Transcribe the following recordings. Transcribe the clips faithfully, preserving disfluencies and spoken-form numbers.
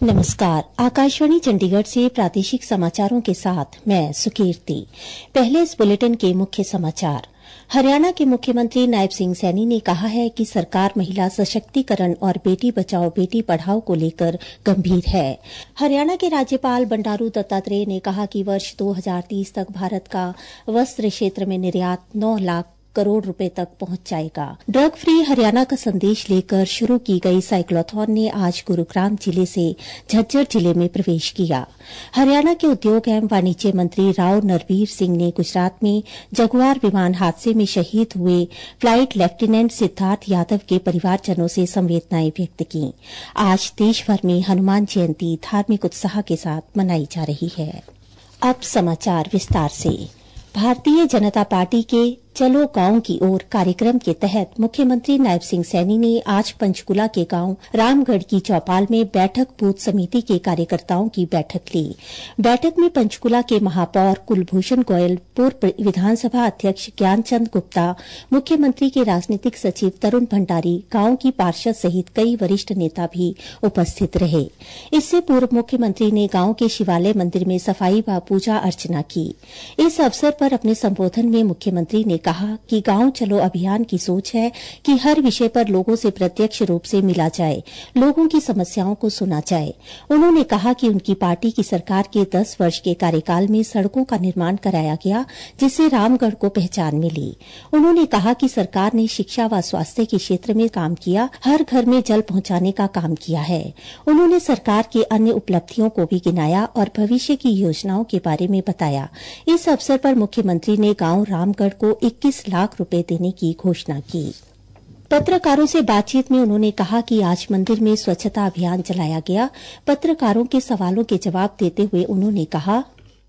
नमस्कार। आकाशवाणी चंडीगढ़ से प्रादेशिक समाचारों के साथ मैं सुकीर्ति। पहले इस बुलेटिन के मुख्य समाचार। हरियाणा के मुख्यमंत्री नायब सिंह सैनी ने कहा है कि सरकार महिला सशक्तिकरण और बेटी बचाओ बेटी पढ़ाओ को लेकर गंभीर है। हरियाणा के राज्यपाल बंडारू दत्तात्रेय ने कहा कि वर्ष दो हज़ार तीस तक भारत का वस्त्र क्षेत्र में निर्यात नौ लाख करोड़ रुपए तक पहुंच जाएगा। ड्रग फ्री हरियाणा का संदेश लेकर शुरू की गई साइक्लोथॉन ने आज गुरुग्राम जिले से झज्जर जिले में प्रवेश किया। हरियाणा के उद्योग एवं वाणिज्य मंत्री राव नरवीर सिंह ने गुजरात में जगुआर विमान हादसे में शहीद हुए फ्लाइट लेफ्टिनेंट सिद्धार्थ यादव के परिवारजनों से संवेदनाएं व्यक्त की। आज देशभर में हनुमान जयंती धार्मिक उत्साह के साथ मनाई जा रही है। अब समाचार विस्तार से। भारतीय जनता पार्टी के चलो गांव की ओर कार्यक्रम के तहत मुख्यमंत्री नायब सिंह सैनी ने आज पंचकुला के गांव रामगढ़ की चौपाल में बैठक बूथ समिति के कार्यकर्ताओं की बैठक ली। बैठक में पंचकुला के महापौर कुलभूषण गोयल, पूर्व विधानसभा अध्यक्ष ज्ञानचंद गुप्ता, मुख्यमंत्री के राजनीतिक सचिव तरुण भंडारी, गांव की पार्षद सहित कई वरिष्ठ नेता भी उपस्थित रहे। इससे पूर्व मुख्यमंत्री ने गांव के शिवालय मंदिर में सफाई व पूजा अर्चना की। इस अवसर पर अपने संबोधन में मुख्यमंत्री ने कहा कि गांव चलो अभियान की सोच है कि हर विषय पर लोगों से प्रत्यक्ष रूप से मिला जाए, लोगों की समस्याओं को सुना जाए। उन्होंने कहा कि उनकी पार्टी की सरकार के दस वर्ष के कार्यकाल में सड़कों का निर्माण कराया गया, जिससे रामगढ़ को पहचान मिली। उन्होंने कहा कि सरकार ने शिक्षा व स्वास्थ्य के क्षेत्र में काम किया, हर घर में जल पहुंचाने का काम किया है। उन्होंने सरकार की अन्य उपलब्धियों को भी गिनाया और भविष्य की योजनाओं के बारे में बताया। इस अवसर पर मुख्यमंत्री ने गांव रामगढ़ को इक्कीस लाख रुपए देने की घोषणा की। पत्रकारों से बातचीत में उन्होंने कहा कि आज मंदिर में स्वच्छता अभियान चलाया गया। पत्रकारों के सवालों के जवाब देते हुए उन्होंने कहा,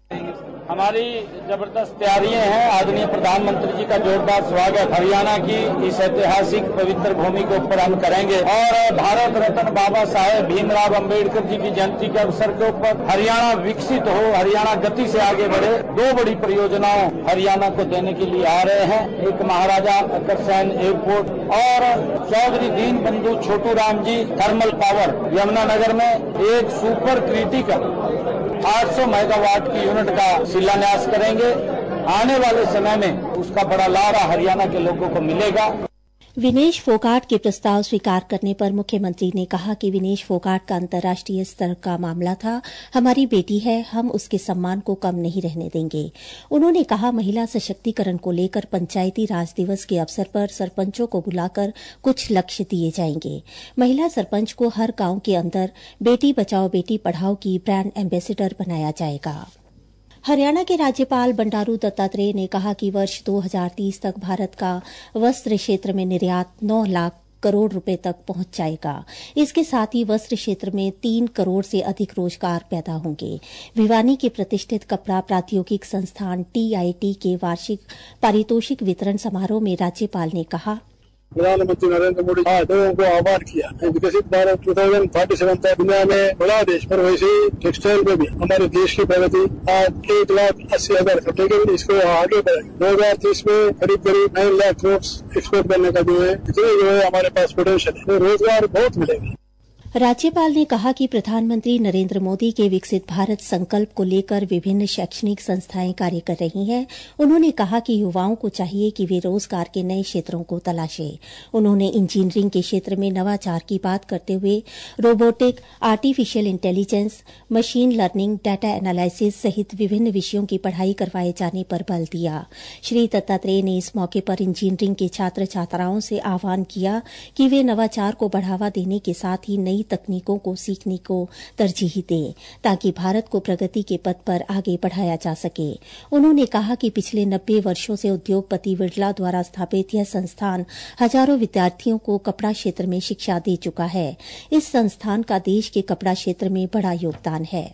हमारी जबरदस्त तैयारियां हैं। आदरणीय प्रधानमंत्री जी का जोरदार स्वागत हरियाणा की इस ऐतिहासिक पवित्र भूमि के ऊपर हम करेंगे और भारत रत्न बाबा साहेब भीमराव अंबेडकर जी की जयंती के अवसर के ऊपर हरियाणा विकसित हो, हरियाणा गति से आगे बढ़े, दो बड़ी परियोजनाओं हरियाणा को देने के लिए आ रहे हैं। एक महाराजा अग्रसेन एयरपोर्ट और चौधरी दीन बंधु छोटू राम जी थर्मल पावर यमुनानगर में एक सुपर क्रिटिकल आठ सौ मेगावाट की यूनिट का शिलान्यास करेंगे। आने वाले समय में उसका बड़ा लाभ हरियाणा के लोगों को मिलेगा। विनेश फोगाट के प्रस्ताव स्वीकार करने पर मुख्यमंत्री ने कहा कि विनेश फोगाट का अंतर्राष्ट्रीय स्तर का मामला था। हमारी बेटी है, हम उसके सम्मान को कम नहीं रहने देंगे। उन्होंने कहा, महिला सशक्तिकरण को लेकर पंचायती राज दिवस के अवसर पर सरपंचों को बुलाकर कुछ लक्ष्य दिए जाएंगे। महिला सरपंच को हर गांव के अंदर बेटी बचाओ बेटी पढ़ाओ की ब्रांड एम्बेसडर बनाया जाएगा। हरियाणा के राज्यपाल बंडारू दत्तात्रेय ने कहा कि वर्ष दो हज़ार तीस तक भारत का वस्त्र क्षेत्र में निर्यात नौ लाख करोड़ रुपए तक पहुंच जाएगा। इसके साथ ही वस्त्र क्षेत्र में तीन करोड़ से अधिक रोजगार पैदा होंगे। भिवानी के प्रतिष्ठित कपड़ा प्राद्योगिक संस्थान टीआईटी के वार्षिक पारितोषिक वितरण समारोह में राज्यपाल ने कहा, प्रधानमंत्री नरेंद्र मोदी आज लोगों को आह्वान किया विकसित भारत दो हज़ार पैंतालीस तक दुनिया में बड़ा देश, पर वैसे ही टेक्सटाइल में भी हमारे देश की प्रगति आज एक लाख अस्सी हजार, लेकिन इसको आगे बढ़े दो हजार तीस में करीब करीब नौ लाख करोड़ एक्सपोर्ट करने का जो है इतने जो है हमारे पास पोटेंशियल है, तो रोजगार बहुत मिलेगा। राज्यपाल ने कहा कि प्रधानमंत्री नरेंद्र मोदी के विकसित भारत संकल्प को लेकर विभिन्न शैक्षणिक संस्थाएं कार्य कर रही हैं। उन्होंने कहा कि युवाओं को चाहिए कि वे रोजगार के नए क्षेत्रों को तलाशें। उन्होंने इंजीनियरिंग के क्षेत्र में नवाचार की बात करते हुए robotic, artificial intelligence, machine learning, data analysis सहित विभिन्न विषयों की पढ़ाई करवाए जाने पर बल दिया। श्री दत्तात्रेय ने इस मौके पर इंजीनियरिंग के छात्र छात्राओं से आह्वान किया कि वे नवाचार को बढ़ावा देने के साथ ही नई तकनीकों को सीखने को तरजीह दें, ताकि भारत को प्रगति के पथ पर आगे बढ़ाया जा सके। उन्होंने कहा कि पिछले नब्बे वर्षों से उद्योगपति बिरला द्वारा स्थापित यह संस्थान हजारों विद्यार्थियों को कपड़ा क्षेत्र में शिक्षा दे चुका है। इस संस्थान का देश के कपड़ा क्षेत्र में बड़ा योगदान है।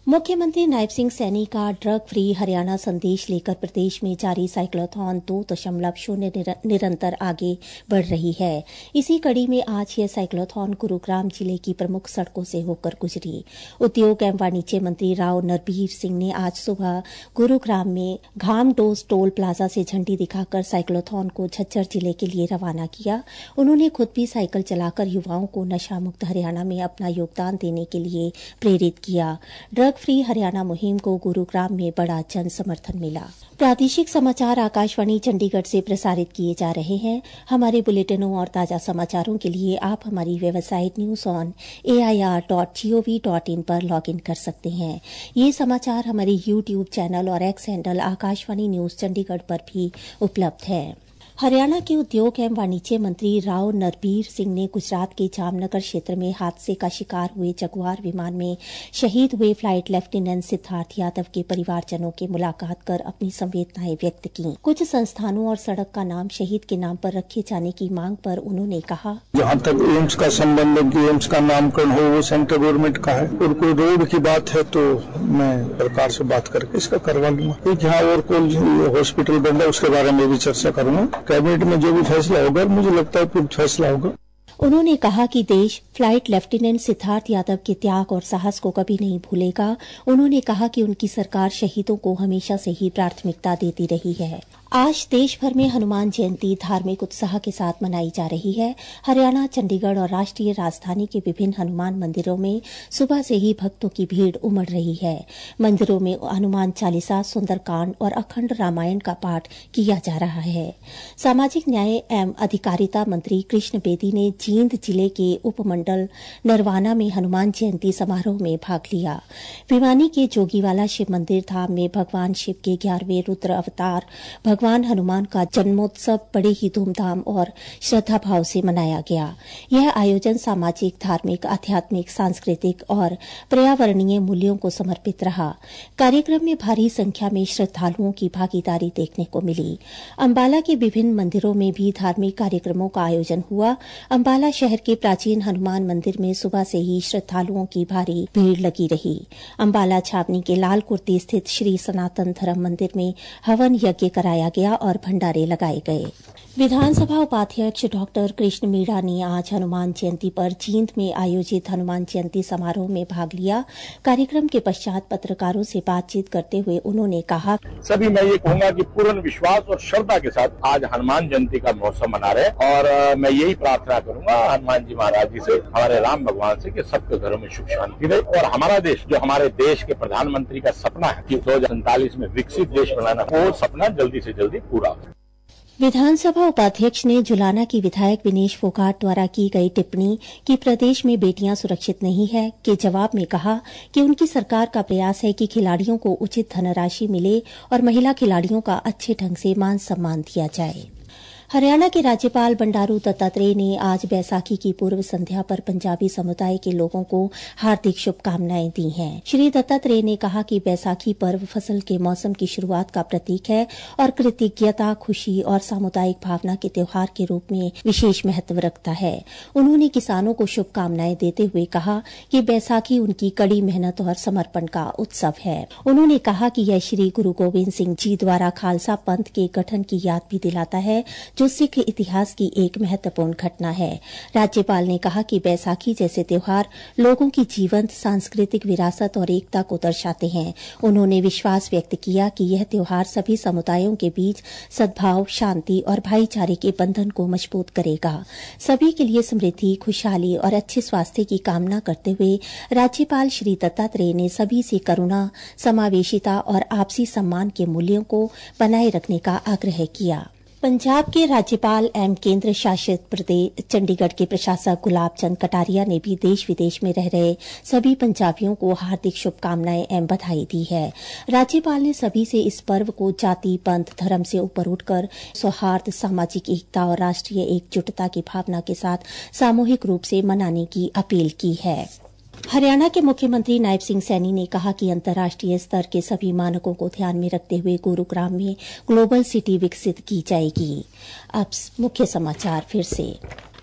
मुख्यमंत्री नायब सिंह सैनी का ड्रग फ्री हरियाणा संदेश लेकर प्रदेश में जारी साइक्लोथॉन दो दशमलव शून्य निरंतर आगे बढ़ रही है। इसी कड़ी में आज यह साइक्लोथॉन गुरुग्राम जिले की प्रमुख सड़कों से होकर गुजरी। उद्योग एवं वाणिज्य मंत्री राव नरबीर सिंह ने आज सुबह गुरुग्राम में घामडोज टोल प्लाजा से झंडी दिखाकर साइक्लोथॉन को झज्जर जिले के लिए रवाना किया। उन्होंने खुद भी साइकिल चलाकर युवाओं को नशा मुक्त हरियाणा में अपना योगदान देने के लिए प्रेरित किया। ड्रग फ्री हरियाणा मुहिम को गुरुग्राम में बड़ा जन समर्थन मिला। प्रादेशिक समाचार आकाशवाणी चंडीगढ़ से प्रसारित किए जा रहे हैं। हमारे बुलेटिनों और ताजा समाचारों के लिए आप हमारी website news on A I R dot G O V dot in पर लॉग इन कर सकते हैं। ये समाचार हमारे यूट्यूब चैनल और X handle Akashvani news Chandigarh पर भी उपलब्ध है। हरियाणा के उद्योग एवं वाणिज्य मंत्री राव नरबीर सिंह ने गुजरात के जामनगर क्षेत्र में हादसे का शिकार हुए जगुआर विमान में शहीद हुए फ्लाइट लेफ्टिनेंट सिद्धार्थ यादव के परिवारजनों की मुलाकात कर अपनी संवेदनाएं व्यक्त की। कुछ संस्थानों और सड़क का नाम शहीद के नाम पर रखे जाने की मांग पर उन्होंने कहा, जहाँ तक एम्स का संबंध है कि एम्स का नामकरण हो वो सेंट्रल गवर्नमेंट का है और कोई रोड की बात है तो मैं सरकार से बात करके इसका करवा लूंगा। जहाँ और कोई हॉस्पिटल बन रहा है उसके बारे में भी चर्चा करूंगा। कैबिनेट में जो भी फैसला होगा मुझे लगता है फिर फैसला होगा। उन्होंने कहा कि देश फ्लाइट लेफ्टिनेंट सिद्धार्थ यादव के त्याग और साहस को कभी नहीं भूलेगा। उन्होंने कहा कि उनकी सरकार शहीदों को हमेशा से ही प्राथमिकता देती रही है। आज देश भर में हनुमान जयंती धार्मिक उत्साह के साथ मनाई जा रही है। हरियाणा, चंडीगढ़ और राष्ट्रीय राजधानी के विभिन्न हनुमान मंदिरों में सुबह से ही भक्तों की भीड़ उमड़ रही है। मंदिरों में हनुमान चालीसा, सुंदरकांड और अखंड रामायण का पाठ किया जा रहा है। सामाजिक न्याय एवं अधिकारिता मंत्री कृष्ण बेदी ने जींद जिले के उपमंडल नरवाना में हनुमान जयंती समारोह में भाग लिया। भिवानी के जोगीवाला शिव मंदिर धाम में भगवान शिव के ग्यारहवें रुद्र अवतार भगवान हनुमान का जन्मोत्सव बड़े ही धूमधाम और श्रद्धा भाव से मनाया गया। यह आयोजन सामाजिक, धार्मिक, आध्यात्मिक, सांस्कृतिक और पर्यावरणीय मूल्यों को समर्पित रहा। कार्यक्रम में भारी संख्या में श्रद्धालुओं की भागीदारी देखने को मिली। अंबाला के विभिन्न मंदिरों में भी धार्मिक कार्यक्रमों का आयोजन हुआ। अंबाला शहर के प्राचीन हनुमान मंदिर में सुबह से ही श्रद्धालुओं की भारी भीड़ लगी रही। अंबाला छावनी के लाल कुर्ती स्थित श्री सनातन धर्म मंदिर में हवन यज्ञ कराया गया और भंडारे लगाए गए। विधानसभा उपाध्यक्ष डॉक्टर कृष्ण मीणा ने आज हनुमान जयंती पर जींद में आयोजित हनुमान जयंती समारोह में भाग लिया। कार्यक्रम के पश्चात पत्रकारों से बातचीत करते हुए उन्होंने कहा, सभी मैं ये कहूंगा कि पूर्ण विश्वास और श्रद्धा के साथ आज हनुमान जयंती का महोत्सव मना रहे और मैं यही प्रार्थना करूंगा हनुमान जी महाराज जी से, हमारे राम भगवान से, कि सबके घरों में सुख शांति रहे और हमारा देश, जो हमारे देश के प्रधानमंत्री का सपना है कि दो हजार सैंतालीस में विकसित देश बनाना, वो सपना जल्दी से जल्दी पूरा हो। विधानसभा उपाध्यक्ष ने जुलाना की विधायक विनेश फोगाट द्वारा की गई टिप्पणी कि प्रदेश में बेटियां सुरक्षित नहीं है के जवाब में कहा कि उनकी सरकार का प्रयास है कि खिलाड़ियों को उचित धनराशि मिले और महिला खिलाड़ियों का अच्छे ढंग से मान सम्मान दिया जाए। हरियाणा के राज्यपाल बंडारू दत्तात्रेय ने आज बैसाखी की पूर्व संध्या पर पंजाबी समुदाय के लोगों को हार्दिक शुभकामनाएं दी हैं। श्री दत्तात्रेय ने कहा कि बैसाखी पर्व फसल के मौसम की शुरुआत का प्रतीक है और कृतज्ञता, खुशी और सामुदायिक भावना के त्योहार के रूप में विशेष महत्व रखता है। उन्होंने किसानों को शुभकामनाएं देते हुए कहा कि बैसाखी उनकी कड़ी मेहनत और समर्पण का उत्सव है। उन्होंने कहा कि यह श्री गुरु गोविंद सिंह जी द्वारा खालसा पंथ के गठन की याद भी दिलाता है, जो सिख इतिहास की एक महत्वपूर्ण घटना है। राज्यपाल ने कहा कि बैसाखी जैसे त्योहार लोगों की जीवंत सांस्कृतिक विरासत और एकता को दर्शाते हैं। उन्होंने विश्वास व्यक्त किया कि यह त्योहार सभी समुदायों के बीच सद्भाव, शांति और भाईचारे के बंधन को मजबूत करेगा। सभी के लिए समृद्धि, खुशहाली और अच्छे स्वास्थ्य की कामना करते हुए राज्यपाल श्री दत्तात्रेय ने सभी से करुणा, समावेशिता और आपसी सम्मान के मूल्यों को बनाए रखने का आग्रह किया। पंजाब के राज्यपाल एवं केंद्र शासित प्रदेश चंडीगढ़ के प्रशासक गुलाब चंद कटारिया ने भी देश विदेश में रह रहे सभी पंजाबियों को हार्दिक शुभकामनाएं एवं बधाई दी है। राज्यपाल ने सभी से इस पर्व को जाति, पंथ, धर्म से ऊपर उठकर सौहार्द, सामाजिक एकता और राष्ट्रीय एकजुटता की भावना के साथ सामूहिक रूप से मनाने की अपील की है। हरियाणा के मुख्यमंत्री नायब सिंह सैनी ने कहा कि अंतर्राष्ट्रीय स्तर के सभी मानकों को ध्यान में रखते हुए गुरुग्राम में ग्लोबल सिटी विकसित की जाएगी। अब मुख्य समाचार फिर से।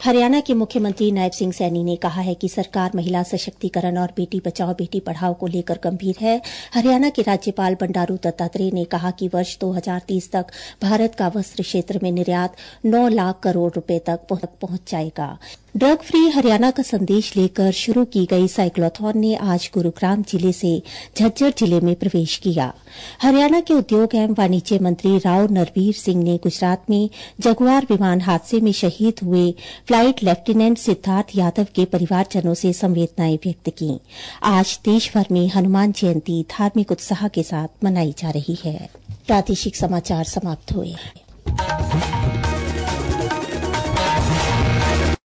हरियाणा के मुख्यमंत्री नायब सिंह सैनी ने कहा है कि सरकार महिला सशक्तिकरण और बेटी बचाओ बेटी पढ़ाओ को लेकर गंभीर है। हरियाणा के राज्यपाल बंडारू दत्तात्रेय ने कहा कि वर्ष दो हजार तीस तक भारत का वस्त्र क्षेत्र में निर्यात नौ लाख करोड़ रुपए तक पहुंच जाएगा। ड्रग फ्री हरियाणा का संदेश लेकर शुरू की गई साइक्लोथॉन ने आज गुरुग्राम जिले से झज्जर जिले में प्रवेश किया। हरियाणा के उद्योग एवं वाणिज्य मंत्री राव नरवीर सिंह ने गुजरात में जगुआर विमान हादसे में शहीद हुए फ्लाइट लेफ्टिनेंट सिद्धार्थ यादव के परिवारजनों से संवेदनाएं व्यक्त की। आज देशभर में हनुमान जयंती धार्मिक उत्साह के साथ मनाई जा रही है। प्रादेशिक समाचार समाप्त हुए।